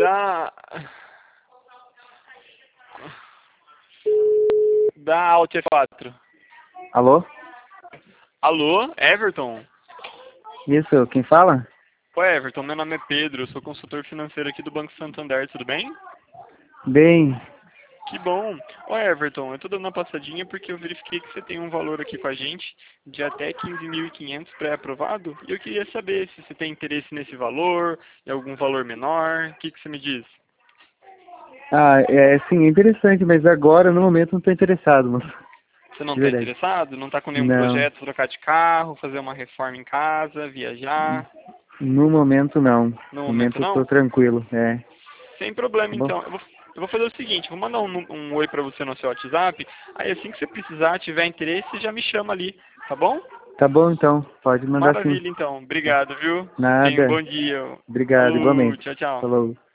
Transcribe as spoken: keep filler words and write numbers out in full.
Dá... Dá Alt F quatro. Alô? Alô, Everton? Isso, quem fala? Oi, Everton, meu nome é Pedro, eu sou consultor financeiro aqui do Banco Santander, tudo bem? Bem, Que bom. Oi, Everton, eu tô dando uma passadinha porque eu verifiquei que você tem um valor aqui com a gente de até quinze mil e quinhentos pré-aprovado e eu queria saber se você tem interesse nesse valor, em algum valor menor, o que, que você me diz? ah, é sim, é interessante, mas agora, no momento, não estou interessado, mano. Você não De está verdade. interessado? Não está com nenhum Não, projeto, trocar de carro, fazer uma reforma em casa, viajar? no momento não. No No momento momento eu estou não? tranquilo, é. Sem problema, Tá bom? então. Eu vou, eu vou fazer o seguinte, vou mandar um, nu- um oi para você no seu WhatsApp, aí assim que você precisar, tiver interesse, você já me chama ali, tá bom? Tá bom então, pode mandar sim. Maravilha, então. Obrigado, viu? Tenha um Nada. bom dia. Obrigado, Falou, igualmente. tchau, tchau. Falou.